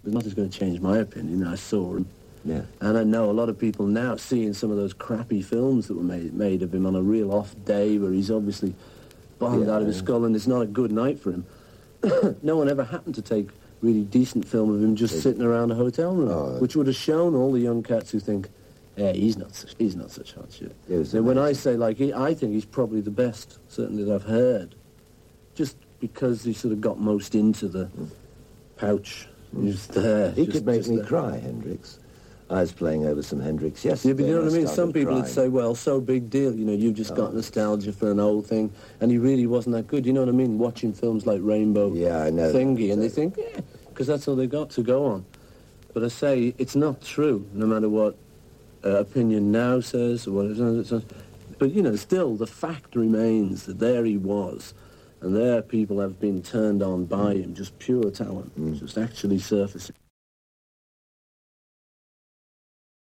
nothing's going to change my opinion. I saw him. Yeah. And I know a lot of people now seeing some of those crappy films that were made of him on a real off day where he's obviously bombed out of his skull and it's not a good night for him. No one ever happened to take really decent film of him just sitting around a hotel room, which would have shown all the young cats who think, yeah, he's not such hot shit. So when I say, like, I think he's probably the best, certainly, that I've heard, just because he sort of got most into the pouch. He's there. He could make me cry, Hendrix. I was playing over some Hendrix yesterday. Yeah, but you know what I mean? Some people would say, well, so big deal, you know, you've just got nostalgia for an old thing, and he really wasn't that good. You know what I mean? Watching films like Rainbow Thingy, and they think, yeah, because that's all they got to go on. But I say, it's not true, no matter what opinion now says, or whatever. But, you know, still, the fact remains that there he was, and there people have been turned on by him, just pure talent, just actually surfacing.